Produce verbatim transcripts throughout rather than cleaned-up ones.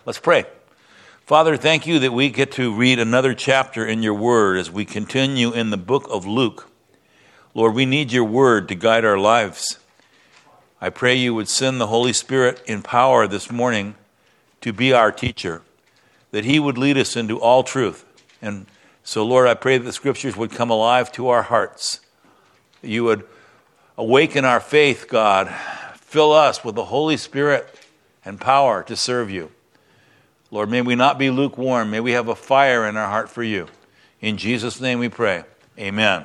Let's pray. Father, thank you that we get to read another chapter in your word as we continue in the book of Luke. Lord, we need your word to guide our lives. I pray you would send the Holy Spirit in power this morning to be our teacher, that he would lead us into all truth. And so, Lord, I pray that the scriptures would come alive to our hearts, that you would awaken our faith, God. Fill us with the Holy Spirit and power to serve you. Lord, may we not be lukewarm. May we have a fire in our heart for you. In Jesus' name we pray. Amen.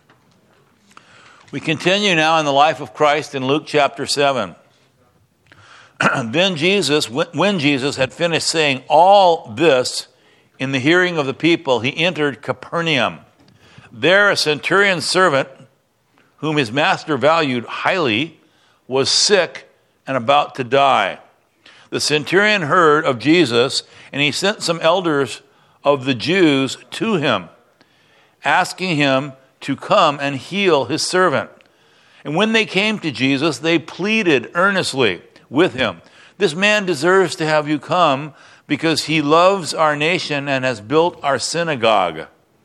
We continue now in the life of Christ in Luke chapter seven. Then Jesus, when Jesus had finished saying all this in the hearing of the people, he entered Capernaum. There a centurion's servant, whom his master valued highly, was sick and about to die. The centurion heard of Jesus, and he sent some elders of the Jews to him, asking him to come and heal his servant. And when they came to Jesus, they pleaded earnestly with him, "This man deserves to have you come because he loves our nation and has built our synagogue."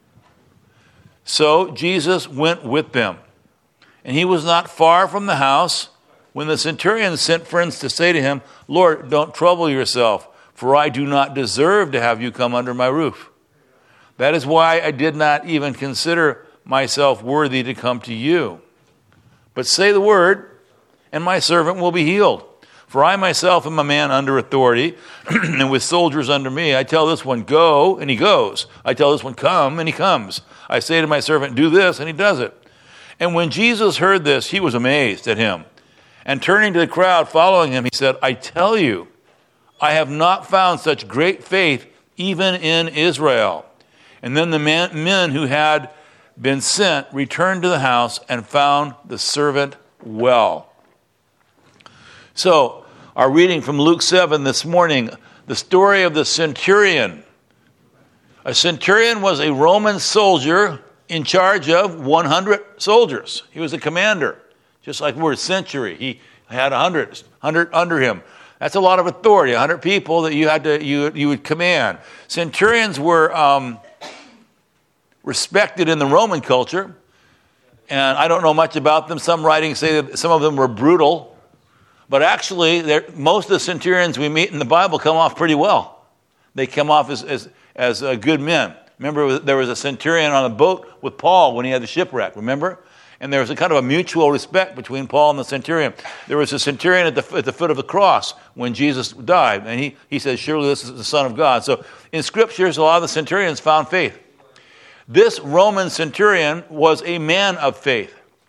So Jesus went with them, and he was not far from the house when the centurion sent friends to say to him, "Lord, don't trouble yourself, for I do not deserve to have you come under my roof. That is why I did not even consider myself worthy to come to you. But say the word, and my servant will be healed. For I myself am a man under authority, and with soldiers under me. I tell this one, go, and he goes. I tell this one, come, and he comes. I say to my servant, do this, and he does it." And when Jesus heard this, he was amazed at him. And turning to the crowd following him, he said, "I tell you, I have not found such great faith even in Israel." And then the man, men who had been sent returned to the house and found the servant well. So, our reading from Luke seven this morning, the story of the centurion. A centurion was a Roman soldier in charge of one hundred soldiers. He was a commander. Just like the word century, he had one hundred, one hundred under him. That's a lot of authority, one hundred people that you had to you you would command. Centurions were um, respected in the Roman culture, and I don't know much about them. Some writings say that some of them were brutal, but actually, most of the centurions we meet in the Bible come off pretty well. They come off as as, as uh, good men. Remember, there was a centurion on a boat with Paul when he had the shipwreck. Remember? And there was a kind of a mutual respect between Paul and the centurion. There was a centurion at the, at the foot of the cross when Jesus died. And he, he said, surely this is the Son of God. So in scriptures, a lot of the centurions found faith. This Roman centurion was a man of faith.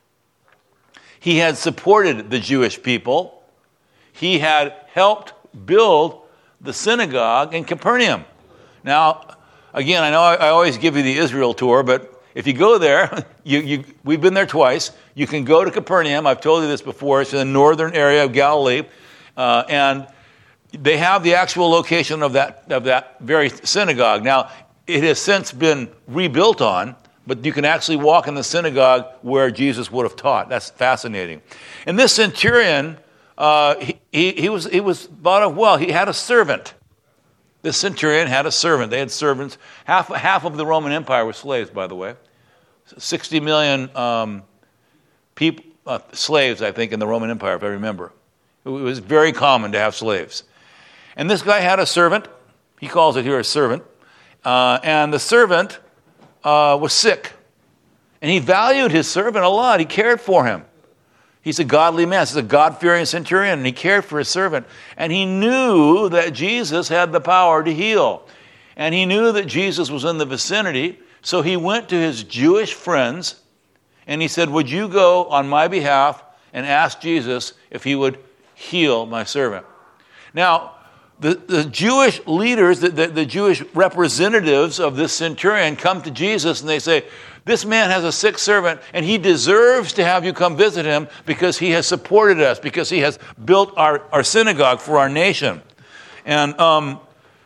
He had supported the Jewish people. He had helped build the synagogue in Capernaum. Now, again, I know I, I always give you the Israel tour, but if you go there, you, you, we've been there twice. You can go to Capernaum. I've told you this before. It's in the northern area of Galilee. Uh, and they have the actual location of that, of that very synagogue. Now, it has since been rebuilt on, but you can actually walk in the synagogue where Jesus would have taught. That's fascinating. And this centurion, uh, he, he, he was he was thought of well. He had a servant. This centurion had a servant. They had servants. Half, half of the Roman Empire were slaves, by the way. sixty million um, people, uh, slaves, I think, in the Roman Empire, if I remember. It was very common to have slaves. And this guy had a servant. He calls it here a servant. Uh, and the servant uh, was sick. And he valued his servant a lot. He cared for him. He's a godly man. He's a God-fearing centurion, and he cared for his servant. And he knew that Jesus had the power to heal. And he knew that Jesus was in the vicinity, so he went to his Jewish friends, and he said, would you go on my behalf and ask Jesus if he would heal my servant? Now, the, the Jewish leaders, the, the, the Jewish representatives of this centurion come to Jesus, and they say, this man has a sick servant, and he deserves to have you come visit him because he has supported us, because he has built our, our synagogue for our nation. And um,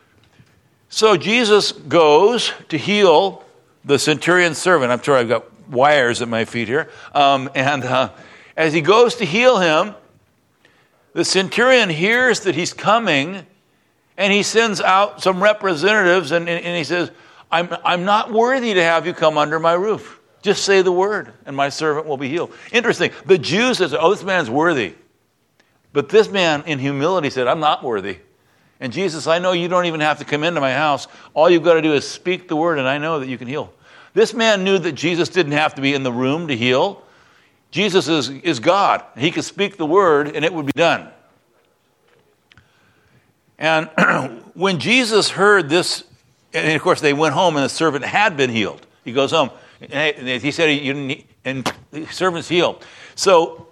so Jesus goes to heal the centurion's servant. I'm sure I've got wires at my feet here. Um, and uh, as he goes to heal him, the centurion hears that he's coming, And he sends out some representatives, and, and he says, I'm, I'm not worthy to have you come under my roof. Just say the word, and my servant will be healed. Interesting. The Jews said, oh, this man's worthy. But this man, in humility, said, I'm not worthy. And Jesus, I know you don't even have to come into my house. All you've got to do is speak the word, and I know that you can heal. This man knew that Jesus didn't have to be in the room to heal. Jesus is, is God. He could speak the word, and it would be done. And when Jesus heard this, and of course they went home, and the servant had been healed. He goes home, and he said, you didn't need, and the servant's healed. So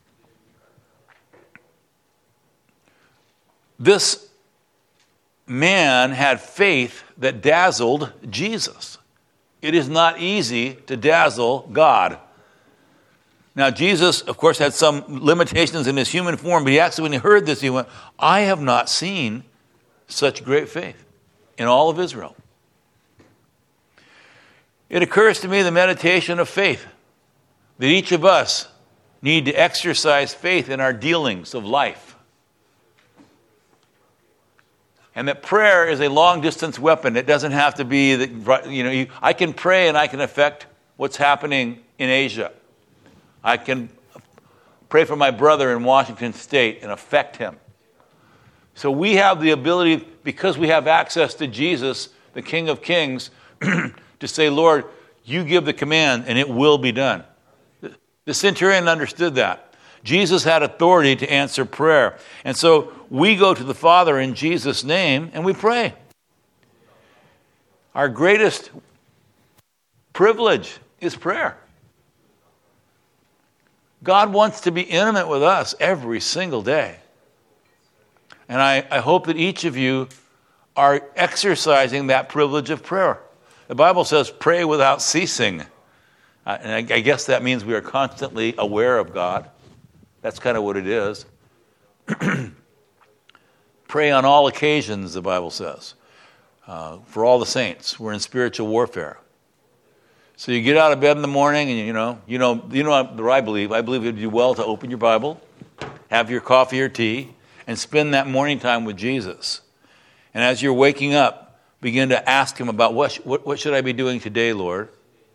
this man had faith that dazzled Jesus. It is not easy to dazzle God. Now, Jesus, of course, had some limitations in his human form, but he actually, when he heard this, he went, I have not seen such great faith in all of Israel. It occurs to me, the meditation of faith, that each of us need to exercise faith in our dealings of life. And that prayer is a long-distance weapon. It doesn't have to be that, you know, you, I can pray and I can affect what's happening in Asia. I can pray for my brother in Washington State and affect him. So we have the ability, because we have access to Jesus, the King of Kings, to say, Lord, you give the command and it will be done. The centurion understood that. Jesus had authority to answer prayer. And so we go to the Father in Jesus' name and we pray. Our greatest privilege is prayer. God wants to be intimate with us every single day. And I, I hope that each of you are exercising that privilege of prayer. The Bible says, pray without ceasing. Uh, and I, I guess that means we are constantly aware of God. That's kind of what it is. Pray on all occasions, the Bible says. Uh, for all the saints. We're in spiritual warfare. So you get out of bed in the morning and, you know, you know, you know what I believe. I believe it would do well to open your Bible, have your coffee or tea, and spend that morning time with Jesus. And as you're waking up, begin to ask him about what, what, what should I be doing today, Lord?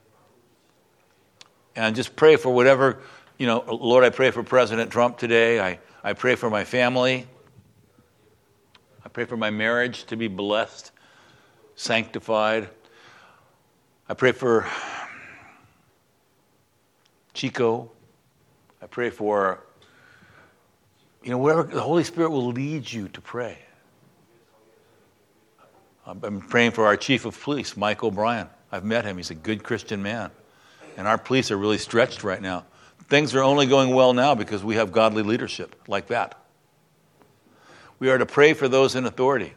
And just pray for whatever, you know, Lord, I pray for President Trump today. I, I pray for my family. I pray for my marriage to be blessed, sanctified. I pray for Chico. I pray for, you know, whatever the Holy Spirit will lead you to pray. I'm praying for our chief of police, Mike O'Brien. I've met him. He's a good Christian man. And our police are really stretched right now. Things are only going well now because we have godly leadership like that. We are to pray for those in authority.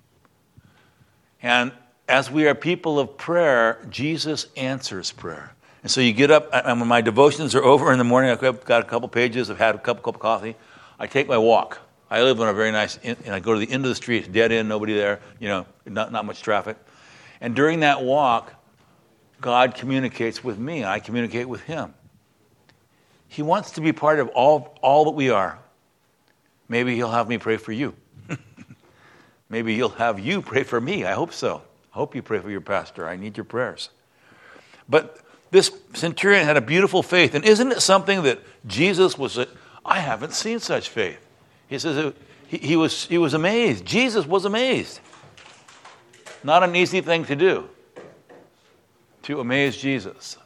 And as we are people of prayer, Jesus answers prayer. And so you get up, and when my devotions are over in the morning, I've got a couple pages, I've had a cup, cup of coffee, I take my walk. I live on a very nice, and I go to the end of the street, dead end, nobody there, you know, not, not much traffic. And during that walk, God communicates with me, I communicate with him. He wants to be part of all, all that we are. Maybe he'll have me pray for you. Maybe he'll have you pray for me. I hope so. I hope you pray for your pastor. I need your prayers. But this centurion had a beautiful faith. And isn't it something that Jesus was, a, I haven't seen such faith. He says he, he, was, he was amazed. Jesus was amazed. Not an easy thing to do, to amaze Jesus.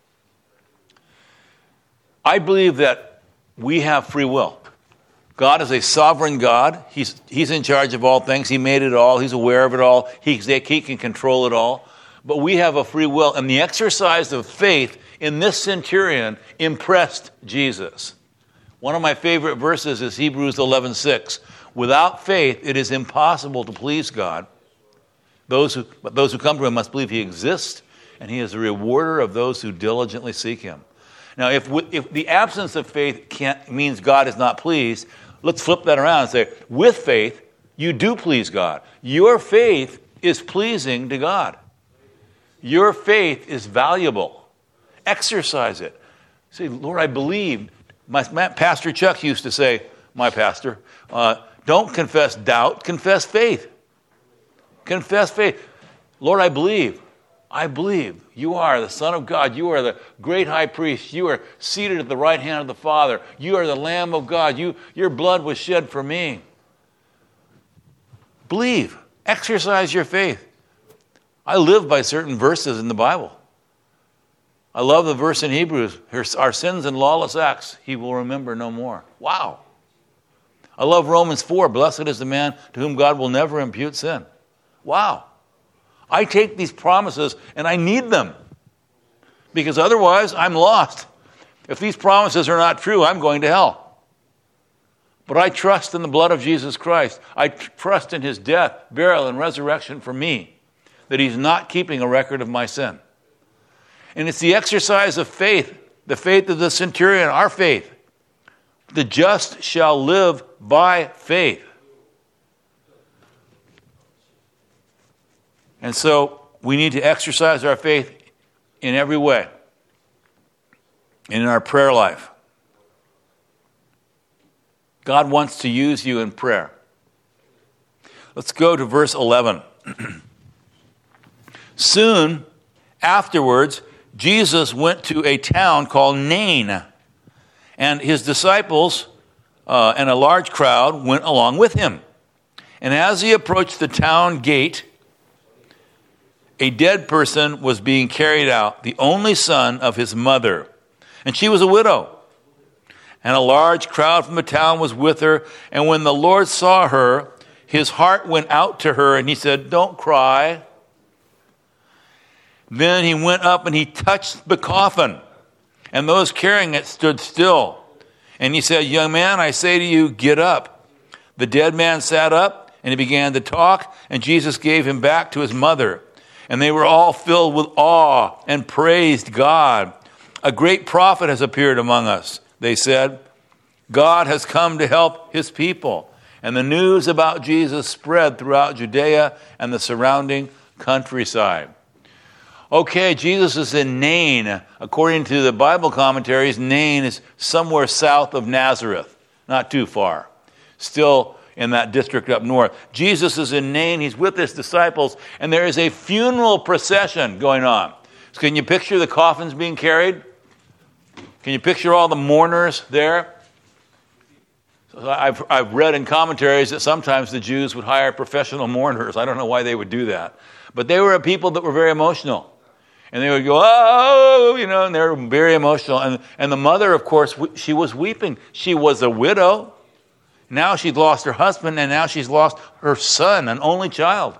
I believe that we have free will. God is a sovereign God. He's, he's in charge of all things. He made it all. He's aware of it all. He, he can control it all. But we have a free will. And the exercise of faith in this centurion impressed Jesus. One of my favorite verses is Hebrews eleven six. Without faith, it is impossible to please God. Those who, but those who come to him must believe he exists, and he is a rewarder of those who diligently seek him. Now, if, if the absence of faith can't, means God is not pleased, let's flip that around and say, with faith, you do please God. Your faith is pleasing to God. Your faith is valuable. Exercise it. Say, Lord, I believe. My, my Pastor Chuck used to say, my pastor, uh, don't confess doubt, confess faith. Confess faith. Lord, I believe. I believe you are the Son of God. You are the great high priest. You are seated at the right hand of the Father. You are the Lamb of God. You, your blood was shed for me. Believe. Exercise your faith. I live by certain verses in the Bible. I love the verse in Hebrews, our sins and lawless acts he will remember no more. Wow. I love Romans four, blessed is the man to whom God will never impute sin. Wow. I take these promises and I need them because otherwise I'm lost. If these promises are not true, I'm going to hell. But I trust in the blood of Jesus Christ. I trust in his death, burial, and resurrection for me, that he's not keeping a record of my sin. And it's the exercise of faith, the faith of the centurion, our faith. The just shall live by faith. And so we need to exercise our faith in every way, in our prayer life. God wants to use you in prayer. Let's go to verse eleven. Soon afterwards, Jesus went to a town called Nain, and his disciples uh, and a large crowd went along with him. And as he approached the town gate, a dead person was being carried out, the only son of his mother, and she was a widow. And a large crowd from the town was with her, and when the Lord saw her, his heart went out to her, and he said, "Don't cry." Then he went up and he touched the coffin, and those carrying it stood still. And he said, "Young man, I say to you, get up." The dead man sat up, and he began to talk, and Jesus gave him back to his mother. And they were all filled with awe and praised God. "A great prophet has appeared among us," they said. "God has come to help his people." And the news about Jesus spread throughout Judea and the surrounding countryside. Okay, Jesus is in Nain. According to the Bible commentaries, Nain is somewhere south of Nazareth, not too far. Still in that district up north. Jesus is in Nain. He's with his disciples, and there is a funeral procession going on. So can you picture the coffins being carried? Can you picture all the mourners there? So I've, I've read in commentaries that sometimes the Jews would hire professional mourners. I don't know why they would do that. But they were a people that were very emotional. And they would go, "Oh," you know, and they were very emotional. And, and the mother, of course, she was weeping. She was a widow. Now she'd lost her husband, and now she's lost her son, an only child.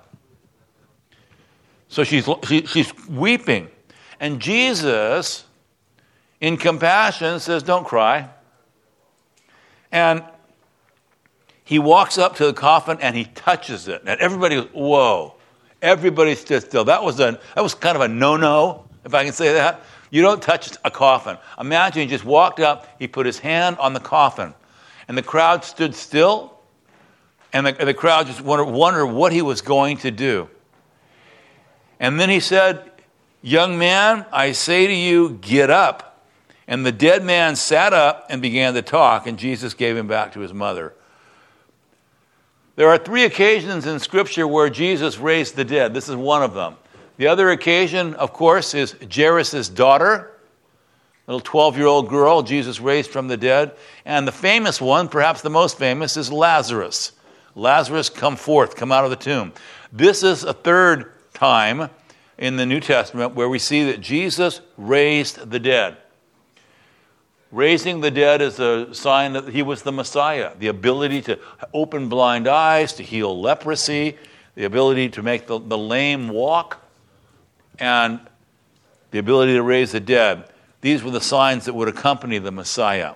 So she's, she, she's weeping. And Jesus, in compassion, says, "Don't cry." And he walks up to the coffin, and he touches it. And everybody goes, "Whoa." Everybody stood still. That was a that was kind of a no-no, if I can say that. You don't touch a coffin. Imagine he just walked up, he put his hand on the coffin, and the crowd stood still, and the, the crowd just wondered, wondered what he was going to do. And then he said, "Young man, I say to you, get up." And the dead man sat up and began to talk, and Jesus gave him back to his mother. There are three occasions in Scripture where Jesus raised the dead. This is one of them. The other occasion, of course, is Jairus' daughter, little twelve-year-old girl Jesus raised from the dead. And the famous one, perhaps the most famous, is Lazarus. Lazarus, come forth, come out of the tomb. This is a third time in the New Testament where we see that Jesus raised the dead. Raising the dead is a sign that he was the Messiah. The ability to open blind eyes, to heal leprosy, the ability to make the, the lame walk, and the ability to raise the dead. These were the signs that would accompany the Messiah.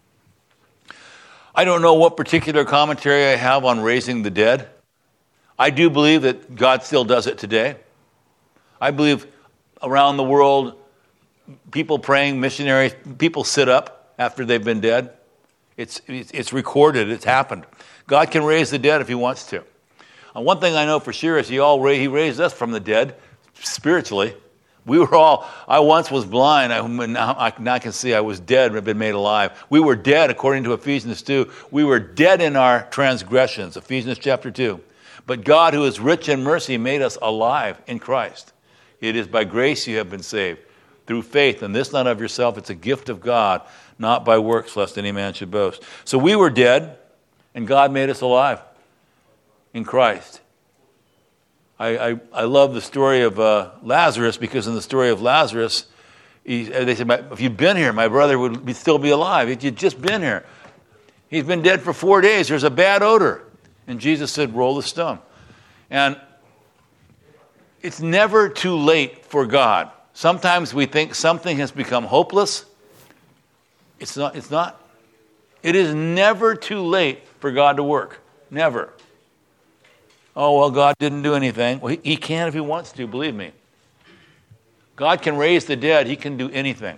I don't know what particular commentary I have on raising the dead. I do believe that God still does it today. I believe around the world, people praying, missionaries, people sit up after they've been dead. It's, it's, it's recorded. It's happened. God can raise the dead if he wants to. And one thing I know for sure is he, all ra- he raised us from the dead spiritually. We were all, I once was blind. I, now, I, now I can see I was dead and have been made alive. We were dead, according to Ephesians two. We were dead in our transgressions, Ephesians chapter two. But God, who is rich in mercy, made us alive in Christ. It is by grace you have been saved, through faith, and this not of yourself, it's a gift of God, not by works, lest any man should boast. So we were dead, and God made us alive in Christ. I, I, I love the story of uh, Lazarus, because in the story of Lazarus, he, they said, if you'd been here, my brother would be, still be alive. If you'd just been here. He's been dead for four days. There's a bad odor. And Jesus said, roll the stone. And it's never too late for God. Sometimes we think something has become hopeless. It's not. It's not. It is never too late for God to work. Never. Oh, well, God didn't do anything. Well, he, he can if he wants to, believe me. God can raise the dead. He can do anything.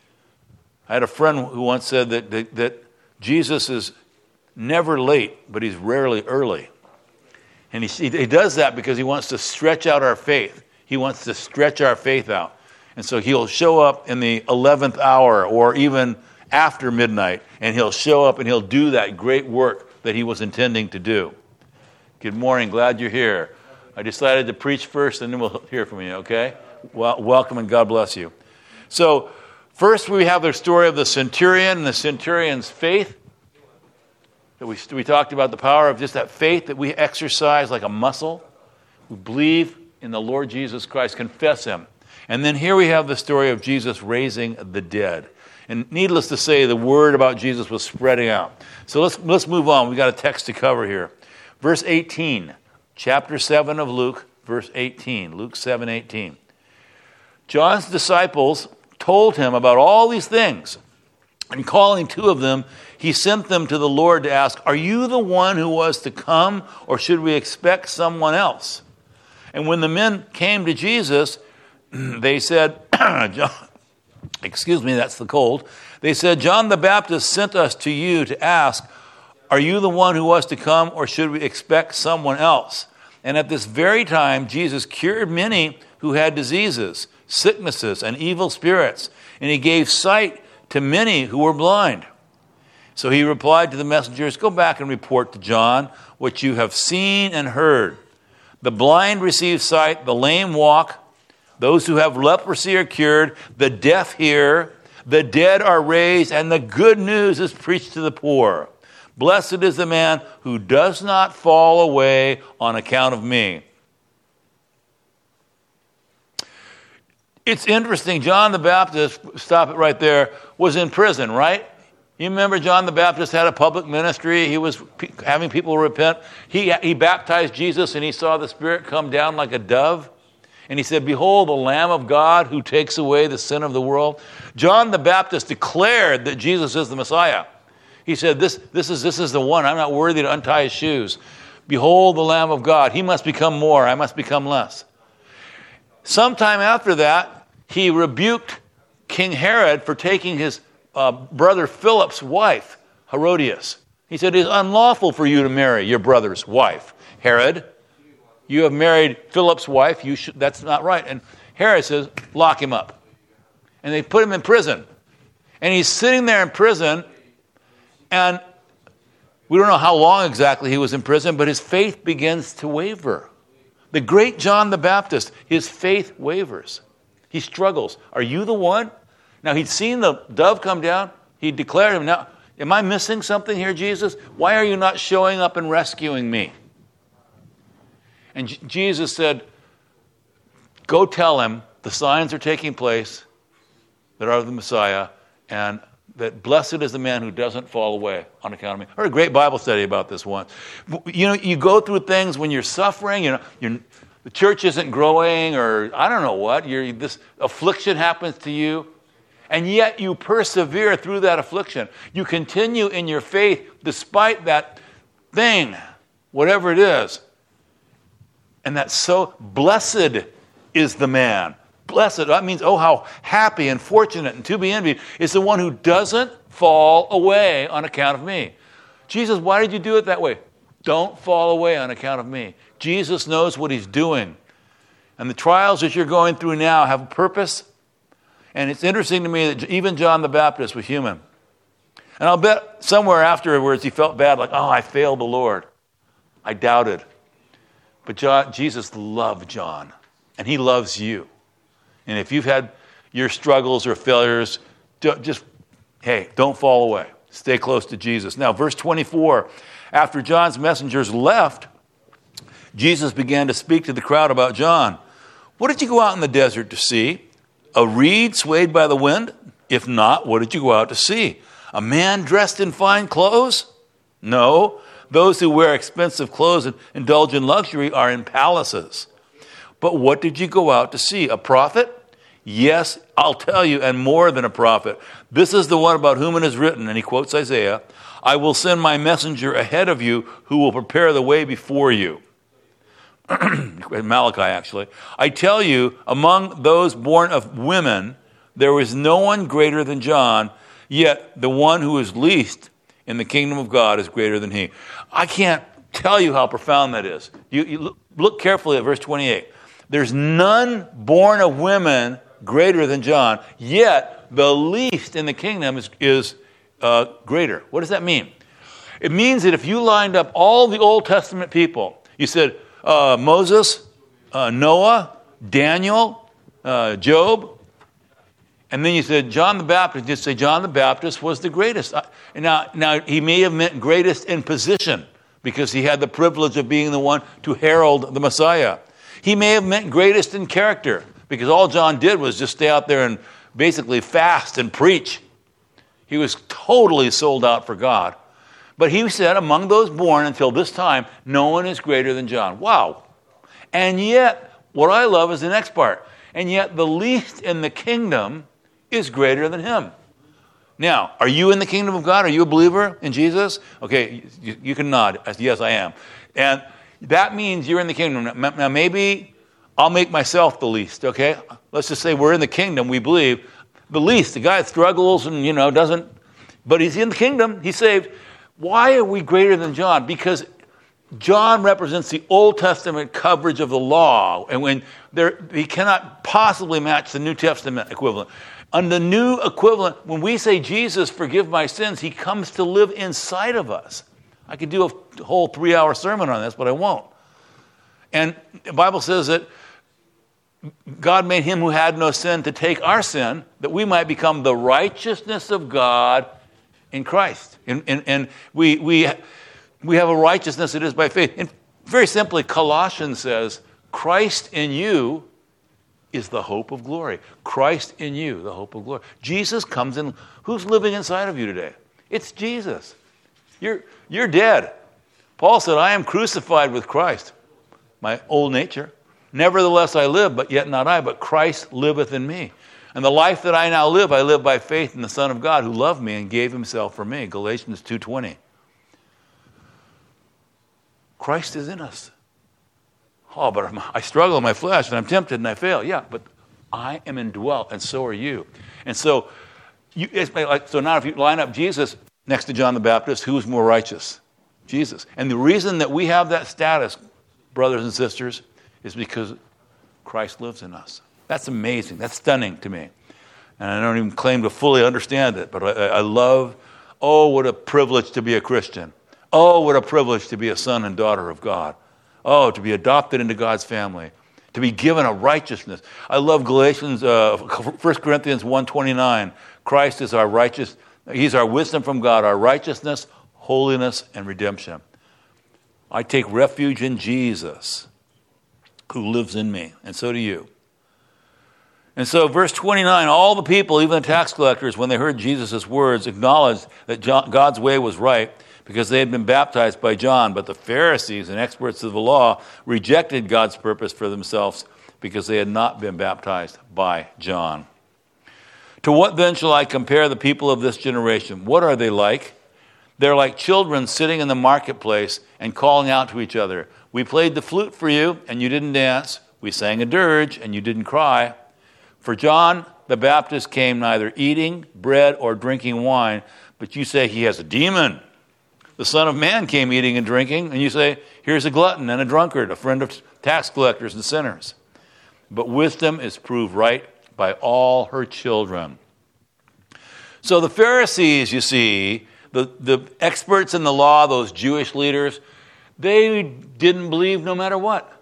I had a friend who once said that, that, that Jesus is never late, but he's rarely early. And he, he does that because he wants to stretch out our faith. He wants to stretch our faith out. And so he'll show up in the eleventh hour or even after midnight, and he'll show up and he'll do that great work that he was intending to do. Good morning. Glad you're here. I decided to preach first, and then we'll hear from you, okay? Well, welcome, and God bless you. So first we have the story of the centurion and the centurion's faith. That we, we talked about the power of just that faith that we exercise like a muscle. We believe in the Lord Jesus Christ, confess him. And then here we have the story of Jesus raising the dead. And needless to say, the word about Jesus was spreading out. So let's let's move on. We've got a text to cover here. Verse eighteen, chapter seven of Luke, verse eighteen, Luke seven eighteen. John's disciples told him about all these things. And calling two of them, he sent them to the Lord to ask, are you the one who was to come, or should we expect someone else? And when the men came to Jesus, they said, John, excuse me, that's the cold. They said, John the Baptist sent us to you to ask, are you the one who was to come, or should we expect someone else? And at this very time, Jesus cured many who had diseases, sicknesses, and evil spirits, and he gave sight to many who were blind. So he replied to the messengers, go back and report to John what you have seen and heard. The blind receive sight, the lame walk, those who have leprosy are cured, the deaf hear, the dead are raised, and the good news is preached to the poor. Blessed is the man who does not fall away on account of me. It's interesting, John the Baptist, stop it right there, was in prison, right? You remember John the Baptist had a public ministry. He was p- having people repent. He, he baptized Jesus, and he saw the Spirit come down like a dove. And he said, behold, the Lamb of God who takes away the sin of the world. John the Baptist declared that Jesus is the Messiah. He said, this, this, is, this is the one. I'm not worthy to untie his shoes. Behold, the Lamb of God. He must become more. I must become less. Sometime after that, he rebuked King Herod for taking his uh, brother Philip's wife, Herodias. He said, it is unlawful for you to marry your brother's wife. Herod, you have married Philip's wife. You should, that's not right. And Herod says, lock him up. And they put him in prison. And he's sitting there in prison, and we don't know how long exactly he was in prison, but his faith begins to waver. The great John the Baptist, his faith wavers. He struggles. Are you the one? Now, he'd seen the dove come down. He declared him, now, am I missing something here, Jesus? Why are you not showing up and rescuing me? And J- Jesus said, go tell him the signs are taking place that are the Messiah, and that blessed is the man who doesn't fall away on account of me. I heard a great Bible study about this once. You know, you go through things when you're suffering, you know, you're, the church isn't growing, or I don't know what, you're, this affliction happens to you, and yet you persevere through that affliction. You continue in your faith despite that thing, whatever it is. And that's so, blessed is the man. Blessed, that means, oh, how happy and fortunate and to be envied is the one who doesn't fall away on account of me. Jesus, why did you do it that way? Don't fall away on account of me. Jesus knows what he's doing. And the trials that you're going through now have a purpose. And it's interesting to me that even John the Baptist was human. And I'll bet somewhere afterwards he felt bad, like, oh, I failed the Lord. I doubted. But John, Jesus loved John, and he loves you. And if you've had your struggles or failures, just, hey, don't fall away. Stay close to Jesus. Now, verse twenty-four, after John's messengers left, Jesus began to speak to the crowd about John. What did you go out in the desert to see? A reed swayed by the wind? If not, what did you go out to see? A man dressed in fine clothes? No. Those who wear expensive clothes and indulge in luxury are in palaces. But what did you go out to see? A prophet? Yes, I'll tell you, and more than a prophet. This is the one about whom it is written, and he quotes Isaiah, I will send my messenger ahead of you who will prepare the way before you. Malachi, actually. I tell you, among those born of women, there is no one greater than John, yet the one who is least in the kingdom of God is greater than he. I can't tell you how profound that is. You, you look, look carefully at verse twenty-eight. There's none born of women greater than John, yet the least in the kingdom is, is uh, greater. What does that mean? It means that if you lined up all the Old Testament people, you said uh, Moses, uh, Noah, Daniel, uh, Job, and then you said John the Baptist, you'd say John the Baptist was the greatest. Now, now, he may have meant greatest in position because he had the privilege of being the one to herald the Messiah. He may have meant greatest in character because all John did was just stay out there and basically fast and preach. He was totally sold out for God. But he said, among those born until this time, no one is greater than John. Wow. And yet, what I love is the next part. And yet, the least in the kingdom is greater than him. Now, are you in the kingdom of God? Are you a believer in Jesus? Okay, you, you can nod. Yes, I am. And that means you're in the kingdom. Now, maybe I'll make myself the least, okay? Let's just say we're in the kingdom, we believe. The least, the guy that struggles and, you know, doesn't, but he's in the kingdom, he's saved. Why are we greater than John? Because John represents the Old Testament coverage of the law, and when there, he cannot possibly match the New Testament equivalent. On the new equivalent, when we say, Jesus, forgive my sins, he comes to live inside of us. I could do a whole three-hour sermon on this, but I won't. And the Bible says that God made him who had no sin to take our sin, that we might become the righteousness of God in Christ. And, and, and we, we, we have a righteousness that is by faith. And very simply, Colossians says, Christ in you is the hope of glory. Christ in you, the hope of glory. Jesus comes in. Who's living inside of you today? It's Jesus. You're, you're dead. Paul said, I am crucified with Christ, my old nature. Nevertheless I live, but yet not I, but Christ liveth in me. And the life that I now live, I live by faith in the Son of God who loved me and gave himself for me. Galatians two twenty. Christ is in us. Oh, but I'm, I struggle in my flesh and I'm tempted and I fail. Yeah, but I am indwelt and so are you. And so, you, it's like, so now if you line up Jesus next to John the Baptist, who's more righteous? Jesus. And the reason that we have that status, brothers and sisters, is because Christ lives in us. That's amazing. That's stunning to me. And I don't even claim to fully understand it, but I, I love, oh, what a privilege to be a Christian. Oh, what a privilege to be a son and daughter of God. Oh, to be adopted into God's family. To be given a righteousness. I love Galatians, uh, First Corinthians one twenty-nine. Christ is our righteous, he's our wisdom from God, our righteousness, holiness, and redemption. I take refuge in Jesus, who lives in me, and so do you. And so verse twenty-nine, all the people, even the tax collectors, when they heard Jesus' words, acknowledged that John, God's way was right because they had been baptized by John. But the Pharisees and experts of the law rejected God's purpose for themselves because they had not been baptized by John. To what then shall I compare the people of this generation? What are they like? They're like children sitting in the marketplace and calling out to each other. We played the flute for you, and you didn't dance. We sang a dirge, and you didn't cry. For John the Baptist came neither eating bread or drinking wine, but you say he has a demon. The Son of Man came eating and drinking, and you say, here's a glutton and a drunkard, a friend of tax collectors and sinners. But wisdom is proved right by all her children. So the Pharisees, you see, the, the experts in the law, those Jewish leaders, they didn't believe no matter what.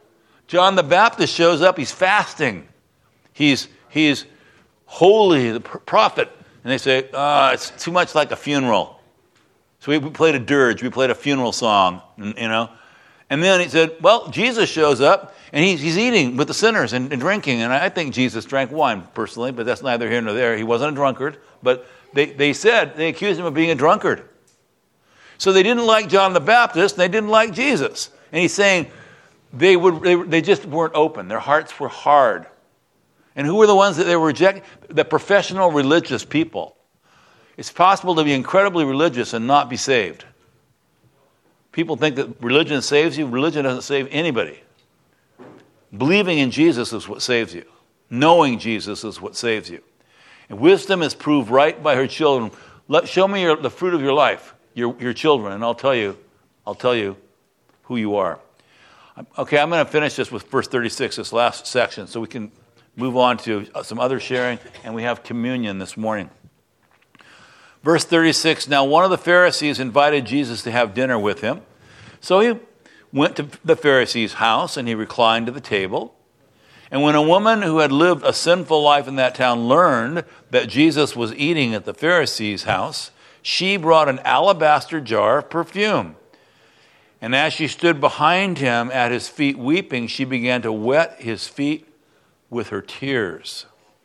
John the Baptist shows up. He's fasting. He's, he's holy, the prophet. And they say, oh, it's too much like a funeral. So we played a dirge. We played a funeral song, you know. And then he said, well, Jesus shows up, and he's, he's eating with the sinners and, and drinking. And I think Jesus drank wine, personally, but that's neither here nor there. He wasn't a drunkard. But they, they said, they accused him of being a drunkard. So they didn't like John the Baptist, and they didn't like Jesus. And he's saying they would they, they just weren't open. Their hearts were hard. And who were the ones that they were rejecting? The professional religious people. It's possible to be incredibly religious and not be saved. People think that religion saves you. Religion doesn't save anybody. Believing in Jesus is what saves you. Knowing Jesus is what saves you. And wisdom is proved right by her children. Let, show me your, the fruit of your life, your, your children, and I'll tell you, I'll tell you who you are. Okay, I'm going to finish this with verse thirty-six, this last section, so we can move on to some other sharing, and we have communion this morning. Verse thirty-six, now one of the Pharisees invited Jesus to have dinner with him. So he went to the Pharisee's house, and he reclined at the table. And when a woman who had lived a sinful life in that town learned that Jesus was eating at the Pharisee's house, she brought an alabaster jar of perfume. And as she stood behind him at his feet weeping, she began to wet his feet with her tears.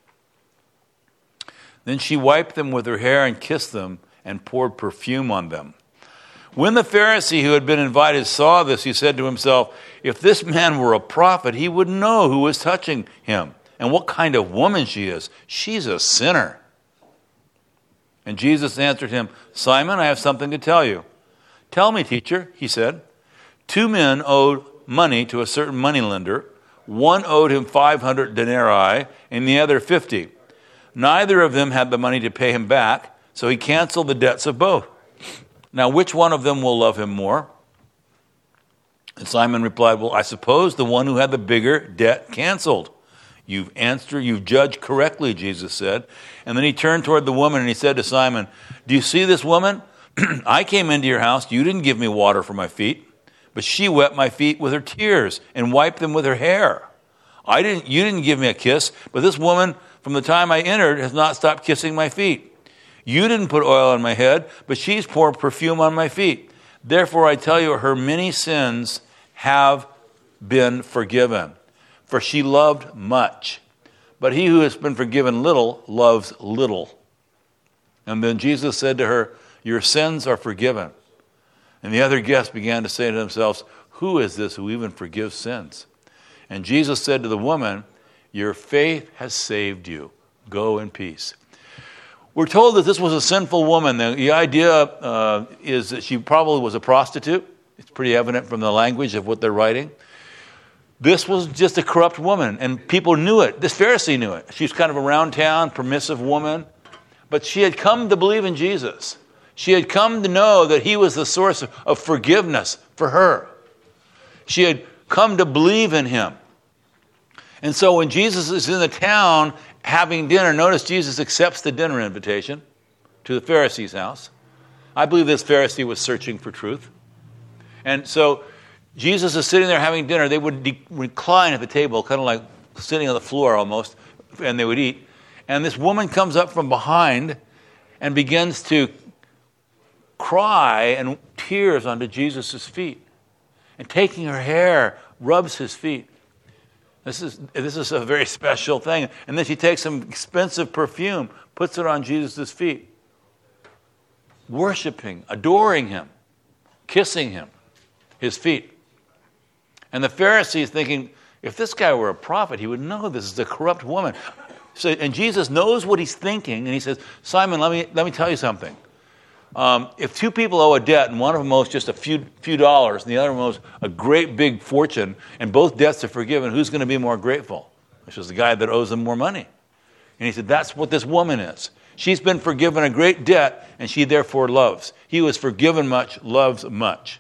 Then she wiped them with her hair and kissed them and poured perfume on them. When the Pharisee who had been invited saw this, he said to himself, if this man were a prophet, he would know who was touching him and what kind of woman she is. She's a sinner. And Jesus answered him, Simon, I have something to tell you. Tell me, teacher, he said. Two men owed money to a certain moneylender. One owed him five hundred denarii and the other fifty. Neither of them had the money to pay him back, so he canceled the debts of both. Now, which one of them will love him more? And Simon replied, well, I suppose the one who had the bigger debt canceled. You've answered, you've judged correctly, Jesus said. And then he turned toward the woman and he said to Simon, do you see this woman? I came into your house. You didn't give me water for my feet, but she wet my feet with her tears and wiped them with her hair. I didn't. You didn't give me a kiss, but this woman, from the time I entered, has not stopped kissing my feet. You didn't put oil on my head, but she's poured perfume on my feet. Therefore, I tell you, her many sins have been forgiven, for she loved much. But he who has been forgiven little loves little. And then Jesus said to her, your sins are forgiven. And the other guests began to say to themselves, who is this who even forgives sins? And Jesus said to the woman, your faith has saved you. Go in peace. We're told that this was a sinful woman. The, the idea uh, is that she probably was a prostitute. It's pretty evident from the language of what they're writing. This was just a corrupt woman, and people knew it. This Pharisee knew it. She was kind of around town, permissive woman. But she had come to believe in Jesus. She had come to know that he was the source of, of forgiveness for her. She had come to believe in him. And so when Jesus is in the town having dinner, notice Jesus accepts the dinner invitation to the Pharisee's house. I believe this Pharisee was searching for truth. And so Jesus is sitting there having dinner. They would de- recline at the table, kind of like sitting on the floor almost, and they would eat. And this woman comes up from behind and begins to cry and tears onto Jesus' feet. And taking her hair, rubs his feet. This is this is a very special thing. And then she takes some expensive perfume, puts it on Jesus' feet, worshiping, adoring him, kissing him, his feet. And the Pharisee is thinking, if this guy were a prophet, he would know this is a corrupt woman. So, and Jesus knows what he's thinking, and he says, Simon, let me let me tell you something. Um, if two people owe a debt, and one of them owes just a few few dollars, and the other one owes a great big fortune, and both debts are forgiven, who's going to be more grateful? Which is the guy that owes them more money. And he said, that's what this woman is. She's been forgiven a great debt, and she therefore loves. He who is forgiven much, loves much.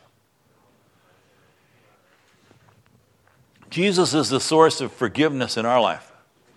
Jesus is the source of forgiveness in our life.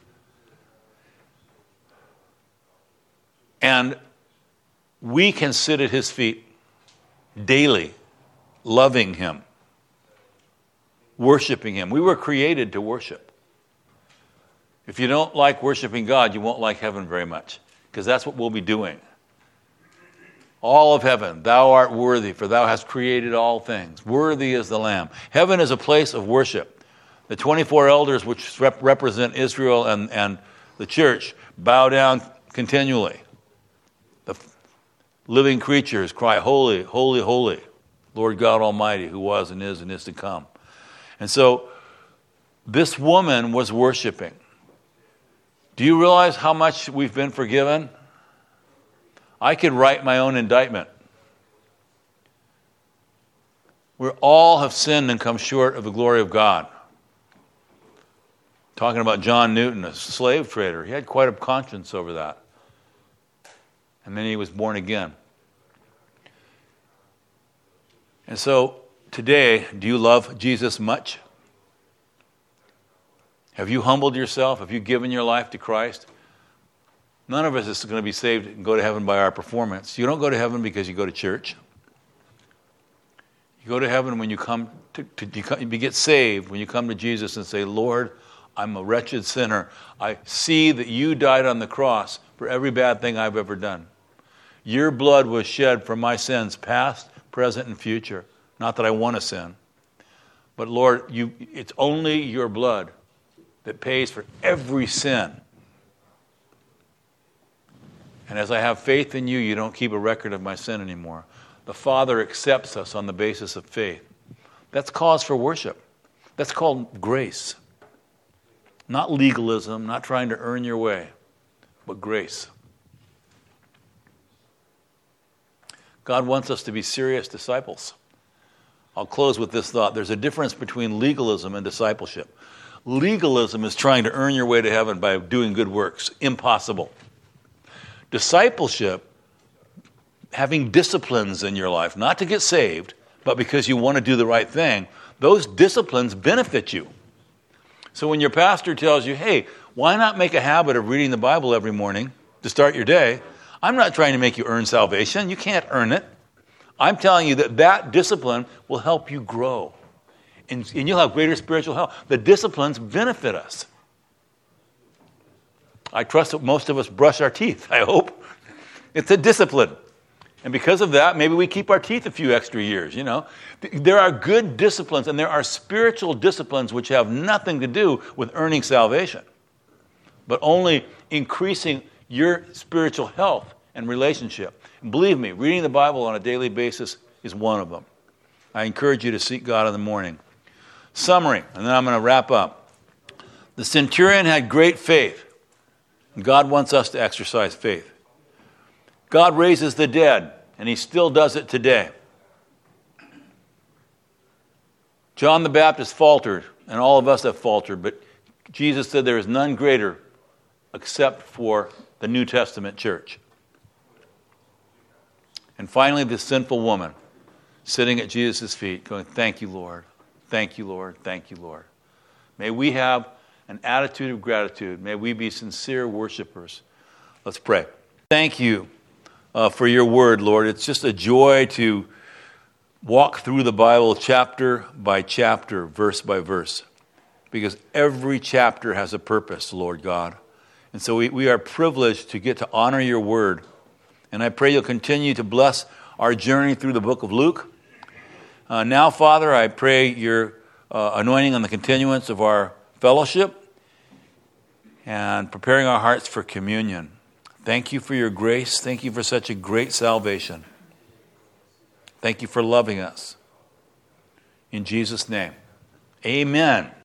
And we can sit at his feet daily, loving him. worshiping him. We were created to worship. If you don't like worshiping God, you won't like heaven very much, because that's what we'll be doing. All of heaven, thou art worthy, for thou hast created all things. Worthy is the Lamb. Heaven is a place of worship. The twenty-four elders, which rep- represent Israel and, and the church, bow down continually. The f- living creatures cry, holy, holy, holy, Lord God Almighty, who was and is and is to come. And so this woman was worshiping. Do you realize how much we've been forgiven? I could write my own indictment. We all have sinned and come short of the glory of God. Talking about John Newton, a slave trader. He had quite a conscience over that. And then he was born again. And so, today, do you love Jesus much? Have you humbled yourself? Have you given your life to Christ? None of us is going to be saved and go to heaven by our performance. You don't go to heaven because you go to church. You go to heaven when you come to, to you, come, you get saved, when you come to Jesus and say, Lord, I'm a wretched sinner. I see that you died on the cross for every bad thing I've ever done. Your blood was shed for my sins, past, present, and future. Not that I want to sin. But Lord, you, it's only your blood that pays for every sin. And as I have faith in you, you don't keep a record of my sin anymore. The Father accepts us on the basis of faith. That's cause for worship. That's called grace. Not legalism, not trying to earn your way, but grace. God wants us to be serious disciples. I'll close with this thought. There's a difference between legalism and discipleship. Legalism is trying to earn your way to heaven by doing good works. Impossible. Discipleship, having disciplines in your life, not to get saved, but because you want to do the right thing, those disciplines benefit you. So when your pastor tells you, hey, why not make a habit of reading the Bible every morning to start your day? I'm not trying to make you earn salvation. You can't earn it. I'm telling you that that discipline will help you grow. And, and you'll have greater spiritual health. The disciplines benefit us. I trust that most of us brush our teeth, I hope. It's a discipline. And because of that, maybe we keep our teeth a few extra years, you know. There are good disciplines, and there are spiritual disciplines which have nothing to do with earning salvation, but only increasing your spiritual health and relationship. And believe me, reading the Bible on a daily basis is one of them. I encourage you to seek God in the morning. Summary, and then I'm going to wrap up. The centurion had great faith. God wants us to exercise faith. God raises the dead, and he still does it today. John the Baptist faltered, and all of us have faltered, but Jesus said there is none greater except for the New Testament church. And finally, this sinful woman sitting at Jesus' feet going, thank you, Lord. Thank you, Lord. Thank you, Lord. May we have an attitude of gratitude. May we be sincere worshipers. Let's pray. Thank you uh, for your word, Lord. It's just a joy to walk through the Bible chapter by chapter, verse by verse, because every chapter has a purpose, Lord God. And so we, we are privileged to get to honor your word. And I pray you'll continue to bless our journey through the book of Luke. Uh, now, Father, I pray your uh, anointing on the continuance of our fellowship and preparing our hearts for communion. Thank you for your grace. Thank you for such a great salvation. Thank you for loving us. In Jesus' name, amen.